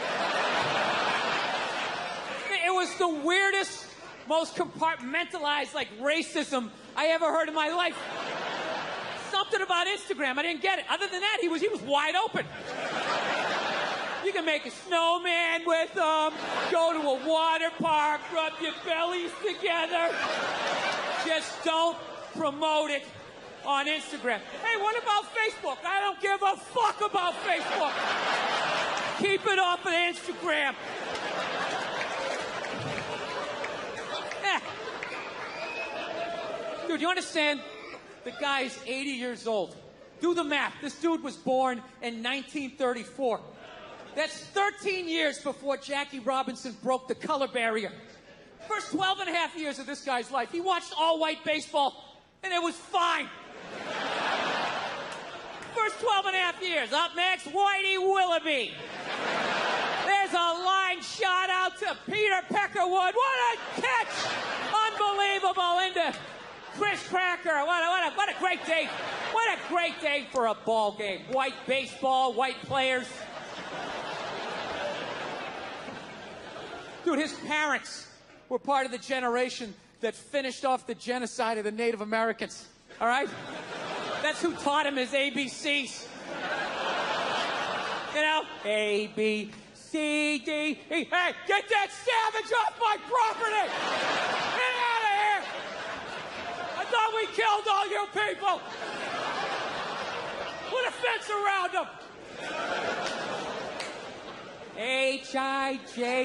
It was the weirdest, most compartmentalized, like, racism I ever heard in my life. Something about Instagram, I didn't get it. Other than that, he was wide open. You can make a snowman with them, go to a water park, rub your bellies together. Just don't promote it on Instagram. Hey, what about Facebook? I don't give a fuck about Facebook. Keep it off of Instagram. Yeah. Dude, you understand? The guy's 80 years old. Do the math. This dude was born in 1934. That's 13 years before Jackie Robinson broke the color barrier. First 12 and a half years of this guy's life, he watched all-white baseball, and it was fine. First 12 and a half years. Up next, Whitey Willoughby. There's a line shot out to Peter Peckerwood. What a catch! Unbelievable into Chris Cracker. What a great day. What a great day for a ball game. White baseball, white players. Dude, his parents were part of the generation that finished off the genocide of the Native Americans. All right? That's who taught him his ABCs. You know? A, B, C, D, E. Hey, get that savage off my property! Get out of here! I thought we killed all you people! Put a fence around them! H-I-J-K.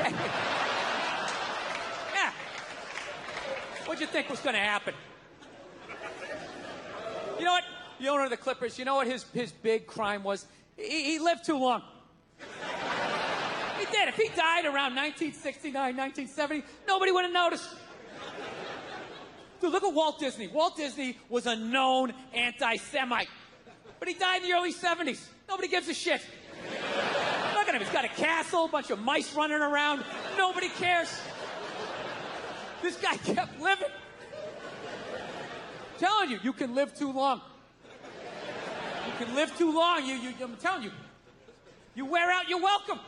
Yeah. What'd you think was going to happen? You know what? The owner of the Clippers, you know what his big crime was? He lived too long. He did. If he died around 1969, 1970, nobody would have noticed. Dude, look at Walt Disney. Walt Disney was a known anti-Semite. But he died in the early 70s. Nobody gives a shit. Look at him. He's got a castle, a bunch of mice running around. Nobody cares. This guy kept living. I'm telling you, you can live too long. You can live too long. I'm telling you, you wear out your welcome.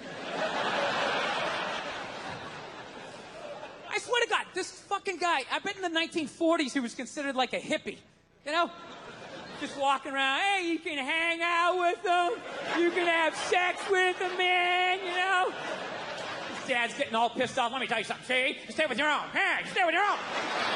I swear to God, this fucking guy, I bet in the 1940s he was considered like a hippie. You know? Just walking around, hey, you can hang out with them. You can have sex with them, man, you know? His dad's getting all pissed off. Let me tell you something, see? You stay with your own. Hey, stay with your own.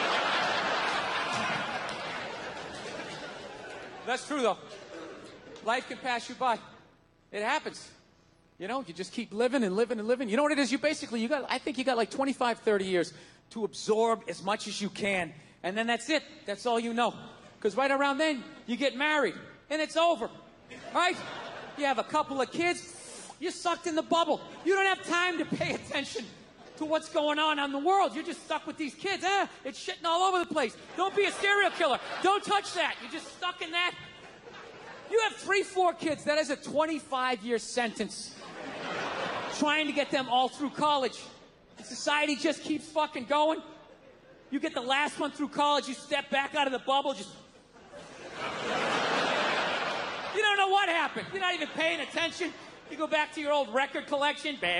That's true, though. Life can pass you by. It happens. You know, you just keep living and living and living. You know what it is? I think you got like 25, 30 years to absorb as much as you can. And then that's it. That's all you know. Because right around then, you get married. And it's over. Right? You have a couple of kids. You're sucked in the bubble. You don't have time to pay attention to what's going on in the world. You're just stuck with these kids. It's shitting all over the place. Don't be a serial killer. Don't touch that. You're just stuck in that. You have 3, 4 kids. That is a 25-year sentence. Trying to get them all through college. Society just keeps fucking going. You get the last one through college, you step back out of the bubble, just... You don't know what happened. You're not even paying attention. You go back to your old record collection. Right?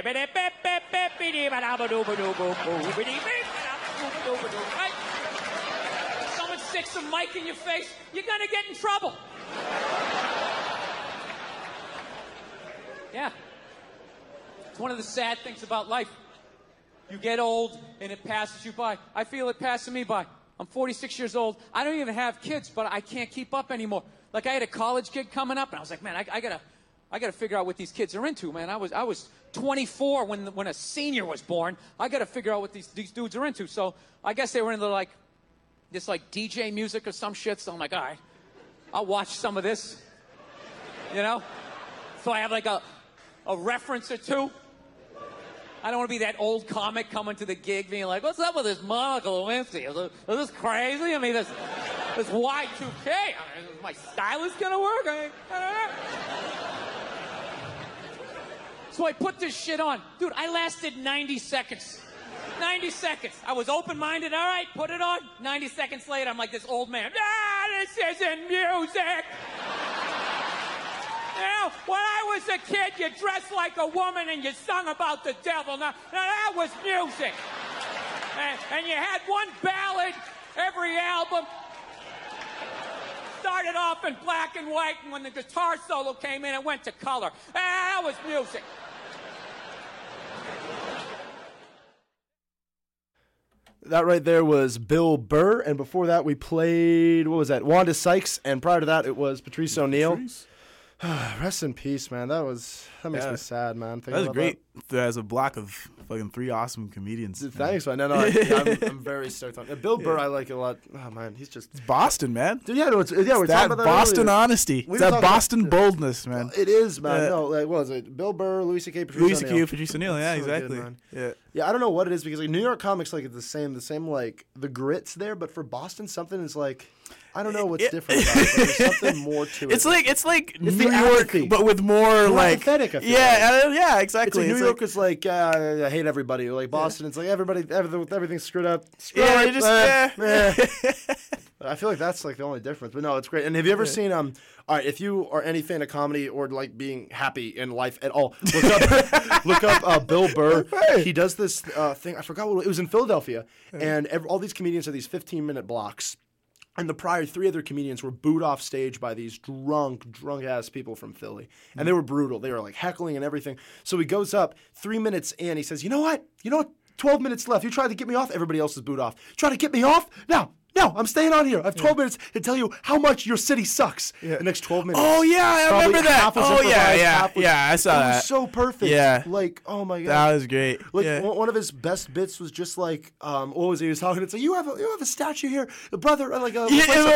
Someone sticks a mic in your face, you're gonna get in trouble. Yeah. It's one of the sad things about life. You get old and it passes you by. I feel it passing me by. I'm 46 years old. I don't even have kids, but I can't keep up anymore. Like I had a college gig coming up, and I was like, man, I gotta figure out what these kids are into, man. I was 24 when a senior was born. I gotta figure out what these dudes are into. So I guess they were into like this like DJ music or some shit. So I'm like, all right, I'll watch some of this. You know? So I have like a reference or two. I don't want to be that old comic coming to the gig being like, what's up with this Monica Lewinsky? Is this crazy? I mean, this Y2K. I mean, is my stylist going to work? I don't know. So I put this shit on. Dude, I lasted 90 seconds. 90 seconds. I was open-minded. All right, put it on. 90 seconds later, I'm like this old man. This isn't music. Now, when I was a kid, you dressed like a woman and you sung about the devil. Now that was music. And you had one ballad every album. Started off in black and white, and when the guitar solo came in, it went to color. That was music. That right there was Bill Burr, and before that we played, what was that, Wanda Sykes, and prior to that it was Patrice O'Neal. Rest in peace, man. That makes me sad, man. That was great. As a block of fucking 3 awesome comedians. Thanks, man. No, I'm very stoked on it. Bill Burr, I like a lot. Oh man, he's just Boston, man. Dude, we're talking that about that Boston earlier. honesty. It's that Boston boldness, man. It is, man. No, like, what was it? Bill Burr, Louis C.K., Patrice O'Neal. Patrice O'Neal. Yeah, exactly. Good, yeah. I don't know what it is because like New York comics, like it's the same like the grit's there, but for Boston, something is like. I don't know what's different about it, but there's something more to it. It's like New the York, apathy. but with more like pathetic. I feel yeah, exactly. It's like New York is like I hate everybody. Like Boston, it's like everything's screwed up. I feel like that's like the only difference. But no, it's great. And have you ever seen all right, if you are any fan of comedy or like being happy in life at all, look up Bill Burr. He does this thing. I forgot what it was in Philadelphia, and all these comedians have these 15-minute blocks. And the prior 3 other comedians were booed off stage by these drunk-ass people from Philly. And they were brutal. They were like heckling and everything. So he goes up 3 minutes in. He says, you know what? 12 minutes left. You tried to get me off. Everybody else is booed off. Try to get me off? No, I'm staying on here. I have 12 minutes to tell you how much your city sucks. The next 12 minutes. Oh, yeah, I remember that. Oh, yeah, I saw that. It was so perfect. Yeah. Like, oh, my God. That was great. Like, one of his best bits was just like, what was he was talking? It's like, you have a statue here. The brother, like a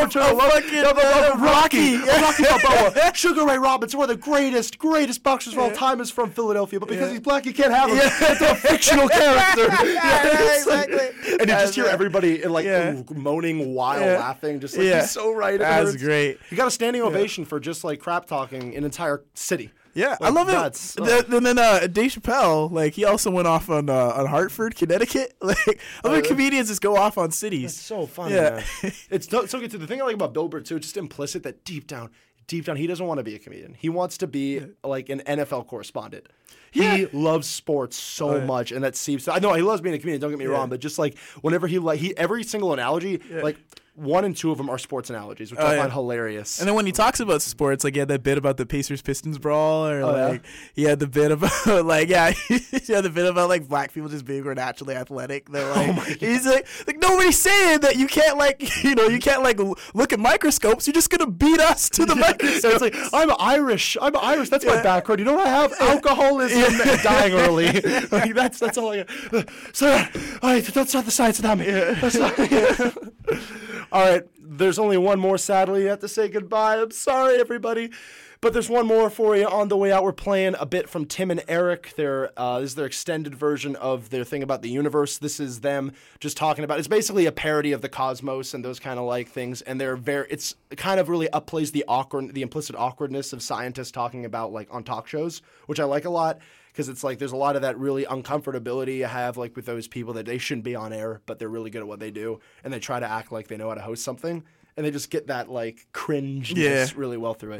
Rocky Balboa. Sugar Ray Robinson, one of the greatest boxers of all time, is from Philadelphia. But because he's black, you can't have him. It's a fictional character. Exactly. And you just hear everybody moaning while laughing, just like he's so right. That's great. He got a standing ovation for just like crap talking an entire city. Yeah, like, I love it. And then Dave Chappelle, like he also went off on Hartford, Connecticut. Like other comedians just go off on cities. It's so fun. Yeah, man. It's so good too. The thing I like about Bill Burr too, it's just implicit that deep down, he doesn't want to be a comedian. He wants to be like an NFL correspondent. He loves sports so much, and that seems. I know he loves being a comedian. Don't get me wrong, but just like whenever he every single analogy, like 1 and 2 of them are sports analogies, which I find hilarious. And then when he talks about sports, like he had that bit about the Pacers-Pistons brawl, or he had the bit about he had the bit about like black people just being more naturally athletic. They're like, he's like nobody's saying that you can't look at microscopes. You're just gonna beat us to the microscope. It's like I'm Irish. That's my background. You know what I have? Alcoholism and dying early. Like, that's all I got. So, all right, that's not the science of that. All right, there's only one more, sadly. You have to say goodbye. I'm sorry, everybody. But there's one more for you on the way out. We're playing a bit from Tim and Eric. This is their extended version of their thing about the universe. This is them just talking about. It's basically a parody of the cosmos and those kind of like things. And it's kind of really upplays the implicit awkwardness of scientists talking about like on talk shows, which I like a lot. Because it's like there's a lot of that really uncomfortability you have like with those people that they shouldn't be on air, but they're really good at what they do, and they try to act like they know how to host something, and they just get that like cringe really well through it.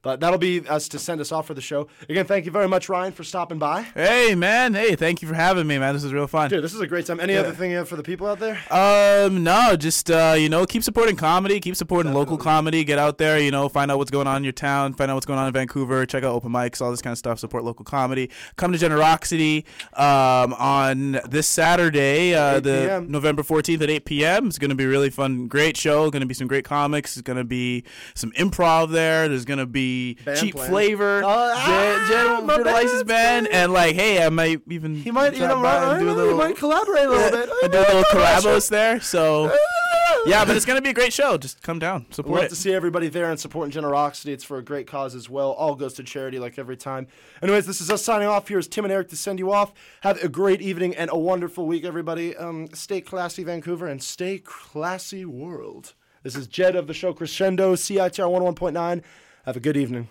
But that'll be us to send us off for the show. Again, thank you very much, Ryan, for stopping by. Hey, man. Hey, thank you for having me, man. This is real fun. Dude, this is a great time. Any other thing you have for the people out there? No, just, keep supporting comedy, keep supporting local comedy. Get out there, find out what's going on in your town, find out what's going on in Vancouver, check out open mics, all this kind of stuff, support local comedy. Come to Generosity on this Saturday, the November 14th at 8 p.m. It's going to be a really fun, great show. Going to be some great comics. There's going to be some improv there. There's going to be Cheap Flavor, Jen License Band, and hey, I might even he might collaborate a little bit. Do a little collabos there. So yeah, but it's gonna be a great show. Just come down, support We'll it. have to see everybody there and supporting Generosity. It's for a great cause as well. All goes to charity like every time. Anyways, this is us signing off. Here's Tim and Eric to send you off. Have a great evening and a wonderful week, everybody. Stay classy, Vancouver, and stay classy, world. This is Jed of the show Crescendo, CITR 101.9. Have a good evening.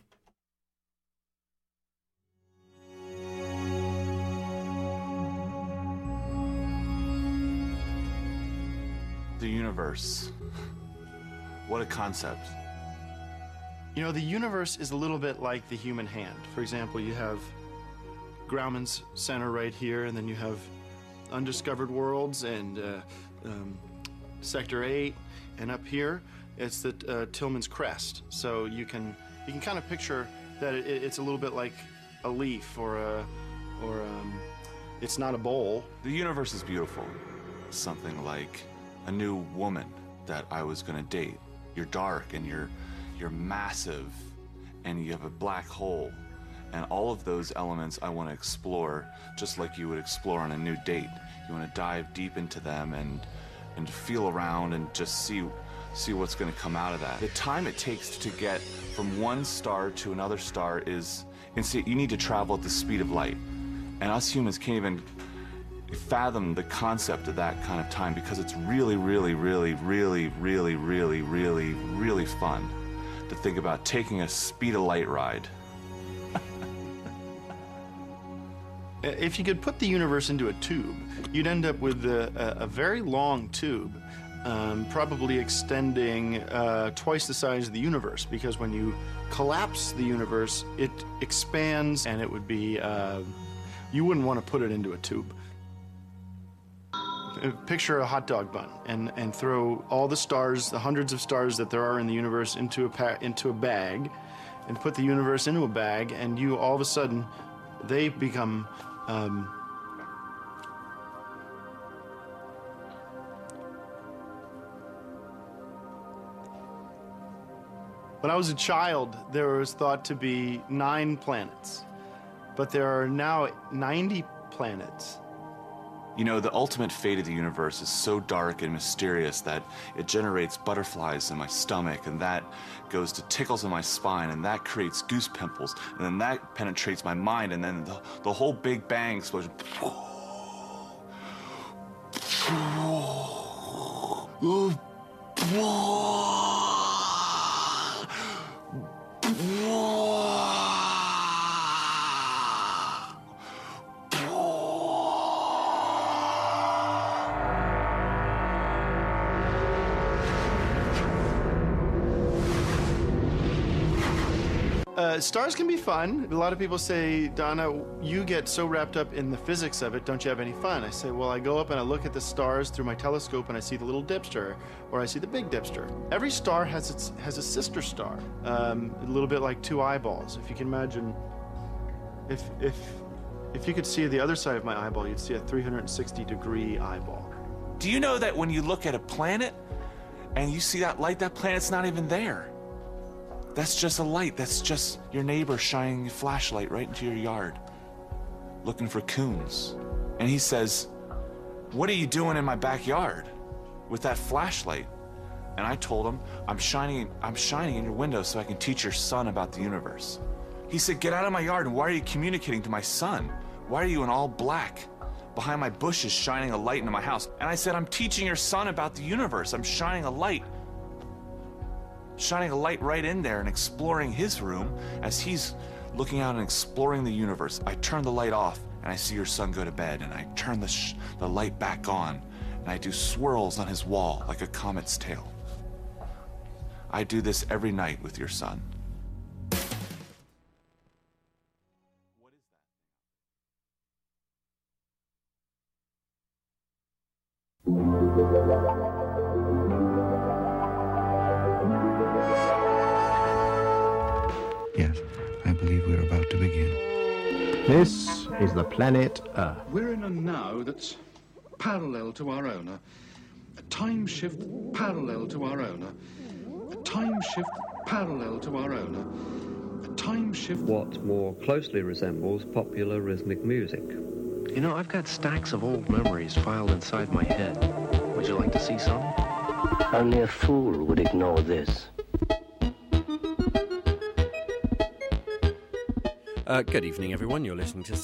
The universe. What a concept. The universe is a little bit like the human hand. For example, you have Grauman's center right here, and then you have undiscovered worlds and Sector 8, and up here it's the Tillman's Crest. So you can kind of picture that it's a little bit like a leaf or it's not a bowl. The universe is beautiful. Something like a new woman that I was gonna date. You're dark and you're massive and you have a black hole, and all of those elements I want to explore just like you would explore on a new date. You want to dive deep into them and feel around and just see what's going to come out of that. The time it takes to get from one star to another star is insane. You need to travel at the speed of light, and us humans can't even fathom the concept of that kind of time because it's really, really, really, really, really, really, really, really fun to think about taking a speed of light ride. If you could put the universe into a tube, you'd end up with a very long tube, probably extending twice the size of the universe, because when you collapse the universe, it expands, and it would be, you wouldn't want to put it into a tube. Picture a hot dog bun and throw all the stars, the hundreds of stars that there are in the universe, into a bag, and put the universe into a bag, and you all of a sudden, they become when I was a child, there was thought to be 9 planets, but there are now 90 planets. The ultimate fate of the universe is so dark and mysterious that it generates butterflies in my stomach, and that goes to tickles in my spine, and that creates goose pimples, and then that penetrates my mind, and then the whole Big Bang explosion. Stars can be fun. A lot of people say, Donna, you get so wrapped up in the physics of it, don't you have any fun? I say, well, I go up and I look at the stars through my telescope and I see the little dipster, or I see the big dipster. Every star has a sister star, a little bit like 2 eyeballs. If you can imagine, if you could see the other side of my eyeball, you'd see a 360-degree eyeball. Do you know that when you look at a planet and you see that light, that planet's not even there? That's just a light. That's just your neighbor shining a flashlight right into your yard, looking for coons. And he says, "What are you doing in my backyard with that flashlight?" And I told him, I'm shining in your window so I can teach your son about the universe. He said, "Get out of my yard, and why are you communicating to my son? Why are you in all black behind my bushes shining a light into my house?" And I said, "I'm teaching your son about the universe. I'm shining a light right in there and exploring his room as he's looking out and exploring the universe. I turn the light off and I see your son go to bed, and I turn the light back on and I do swirls on his wall like a comet's tail. I do this every night with your son." Yes, I believe we're about to begin. This is the planet Earth. We're in a now that's parallel to our own. A time shift parallel to our own. A time shift parallel to our own. A time shift... What more closely resembles popular rhythmic music. You know, I've got stacks of old memories filed inside my head. Would you like to see some? Only a fool would ignore this. Good evening, everyone. You're listening to